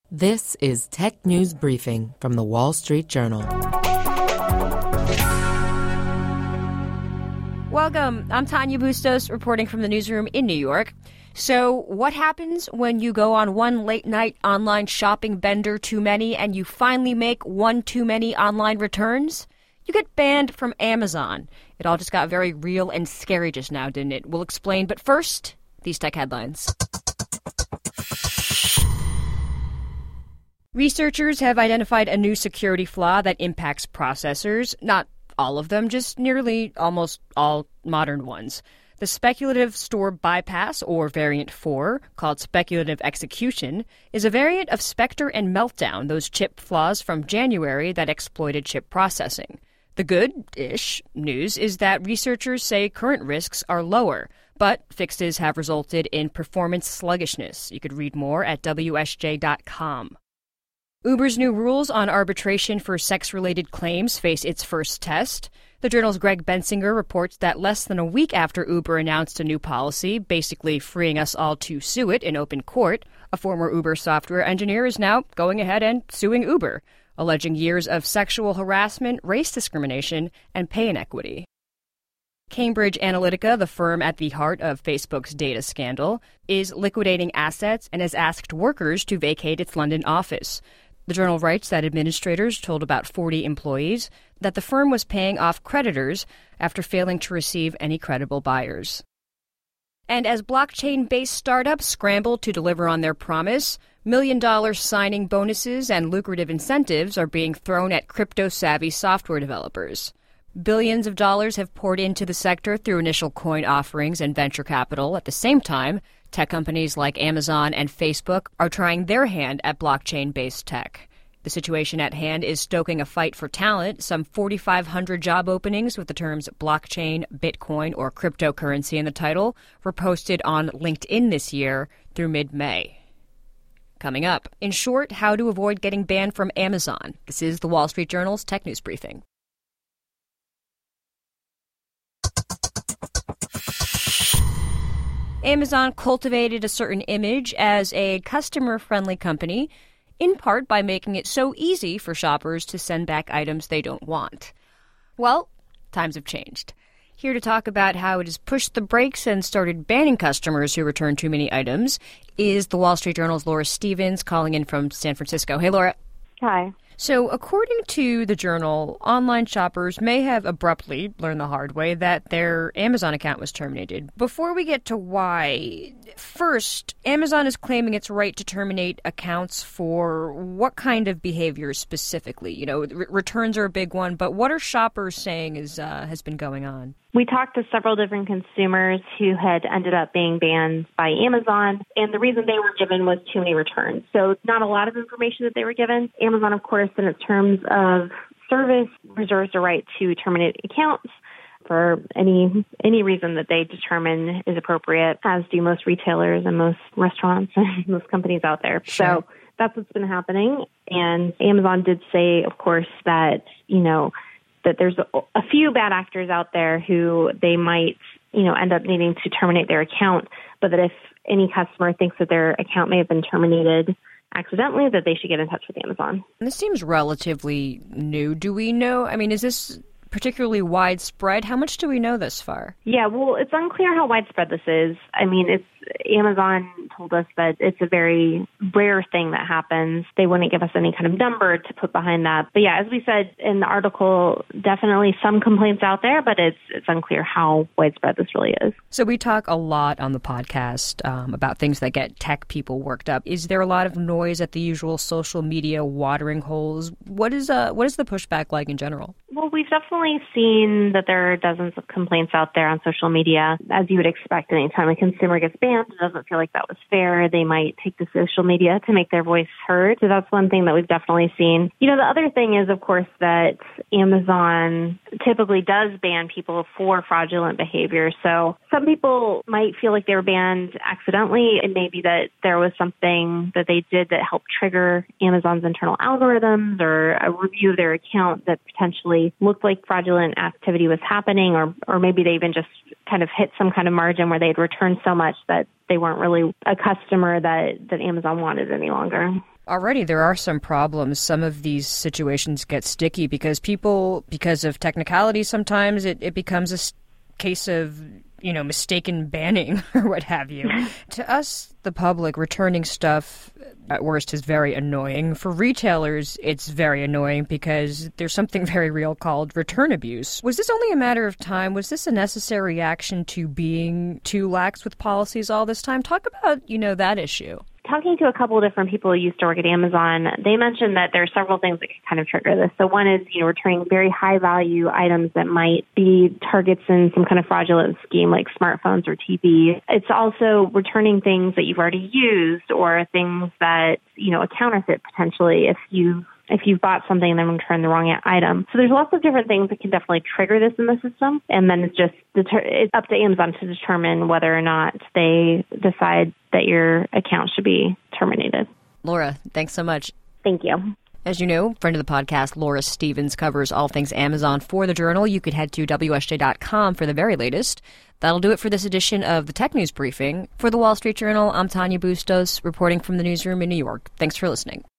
This is Tech News Briefing from The Wall Street Journal. Welcome. I'm Tanya Bustos, reporting from the newsroom in New York. So what happens when you go on one late-night online shopping bender too many and you finally make one too many online returns? You get banned from Amazon. It all just got very real and scary just now, didn't it? We'll explain. But first, these tech headlines. Researchers have identified a new security flaw that impacts processors. Not all of them, just nearly almost all modern ones. The speculative store bypass, or variant 4, called speculative execution, is a variant of Spectre and Meltdown, those chip flaws from January that exploited chip processing. The good-ish news is that researchers say current risks are lower, but fixes have resulted in performance sluggishness. You could read more at WSJ.com. Uber's new rules on arbitration for sex-related claims face its first test. The Journal's Greg Bensinger reports that less than a week after Uber announced a new policy, basically freeing us all to sue it in open court, a former Uber software engineer is now going ahead and suing Uber, alleging years of sexual harassment, race discrimination, and pay inequity. Cambridge Analytica, the firm at the heart of Facebook's data scandal, is liquidating assets and has asked workers to vacate its London office. The Journal writes that administrators told about 40 employees that the firm was paying off creditors after failing to receive any credible buyers. And as blockchain-based startups scramble to deliver on their promise, million-dollar signing bonuses and lucrative incentives are being thrown at crypto-savvy software developers. Billions of dollars have poured into the sector through initial coin offerings and venture capital. At the same time, tech companies like Amazon and Facebook are trying their hand at blockchain-based tech. The situation at hand is stoking a fight for talent. Some 4,500 job openings with the terms blockchain, Bitcoin, or cryptocurrency in the title were posted on LinkedIn this year through mid-May. Coming up, in short, how to avoid getting banned from Amazon. This is the Wall Street Journal's Tech News Briefing. Amazon cultivated a certain image as a customer-friendly company, in part by making it so easy for shoppers to send back items they don't want. Well, times have changed. Here to talk about how it has pushed the brakes and started banning customers who return too many items is the Wall Street Journal's Laura Stevens, calling in from San Francisco. Hey, Laura. Hi. So, according to the Journal, online shoppers may have abruptly learned the hard way that their Amazon account was terminated. Before we get to why, first, Amazon is claiming its right to terminate accounts for what kind of behavior specifically? You know, returns are a big one, but what are shoppers saying has been going on? We talked to several different consumers who had ended up being banned by Amazon, and the reason they were given was too many returns. So not a lot of information that they were given. Amazon, of course, in its terms of service, reserves the right to terminate accounts for any reason that they determine is appropriate, as do most retailers and most restaurants and most companies out there. Sure. So that's what's been happening. And Amazon did say, of course, that, that there's a few bad actors out there who they might, end up needing to terminate their account, but that if any customer thinks that their account may have been terminated accidentally, that they should get in touch with Amazon. This seems relatively new. Do we know, is this particularly widespread? How much do we know thus far? Yeah, well, it's unclear how widespread this is. Amazon told us that it's a very rare thing that happens. They wouldn't give us any kind of number to put behind that. But yeah, as we said in the article, definitely some complaints out there, but it's unclear how widespread this really is. So we talk a lot on the podcast about things that get tech people worked up. Is there a lot of noise at the usual social media watering holes? What is the pushback like in general? Well, we've definitely seen that there are dozens of complaints out there on social media. As you would expect, anytime a consumer gets banned, it doesn't feel like that was fair. They might take to social media to make their voice heard. So that's one thing that we've definitely seen. The other thing is, of course, that Amazon typically does ban people for fraudulent behavior. So some people might feel like they were banned accidentally. It may be that there was something that they did that helped trigger Amazon's internal algorithms, or a review of their account that potentially looked like fraudulent activity was happening, or maybe they even just kind of hit some kind of margin where they'd returned so much that they weren't really a customer that Amazon wanted any longer. Already there are some problems. Some of these situations get sticky because people, because of technicality, sometimes it becomes a case of, mistaken banning or what have you. To us, the public, returning stuff at worst is very annoying. For retailers, it's very annoying because there's something very real called return abuse. Was this only a matter of time? Was this a necessary reaction to being too lax with policies all this time? Talk about, that issue. Talking to a couple of different people who used to work at Amazon, they mentioned that there are several things that can kind of trigger this. So one is, returning very high value items that might be targets in some kind of fraudulent scheme like smartphones or TV. It's also returning things that you've already used or things that, a counterfeit potentially if you've bought something and then returned the wrong item. So there's lots of different things that can definitely trigger this in the system. And then it's up to Amazon to determine whether or not they decide that your account should be terminated. Laura, thanks so much. Thank you. As you know, friend of the podcast, Laura Stevens covers all things Amazon for the Journal. You could head to WSJ.com for the very latest. That'll do it for this edition of the Tech News Briefing. For the Wall Street Journal, I'm Tanya Bustos, reporting from the newsroom in New York. Thanks for listening.